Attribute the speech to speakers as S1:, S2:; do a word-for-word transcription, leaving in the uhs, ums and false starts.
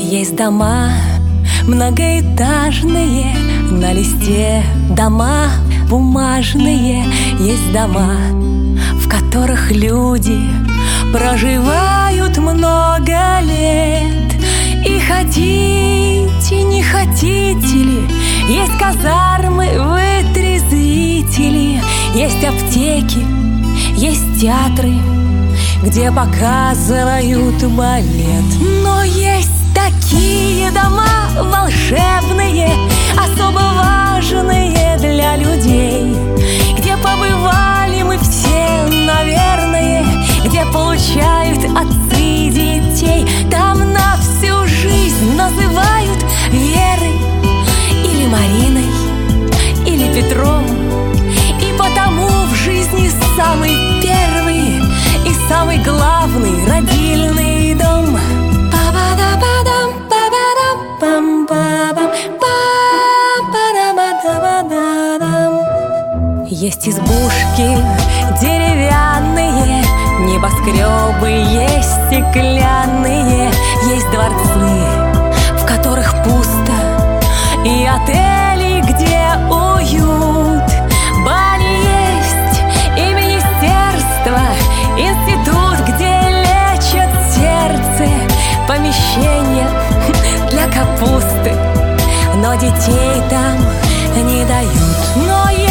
S1: Есть дома многоэтажные, на листе дома бумажные. Есть дома, в которых люди проживают много лет. И хотите, не хотите ли, есть казармы, вытрезвители. Есть аптеки, есть театры, где показывают балет. Но есть такие дома волшебные, особо важные для людей, где побывали мы все, наверное, где получают отцы детей. Там на всю жизнь называют Верой или Мариной, или Петром. И потому в жизни самый первый и самый главный родильный дом. Есть избушки деревянные, небоскребы есть стеклянные. Есть дворцы, в которых пусто, и отели, где уют. Бани есть и министерство, институт, где лечат сердце, помещение для капусты, но детей там не дают. Но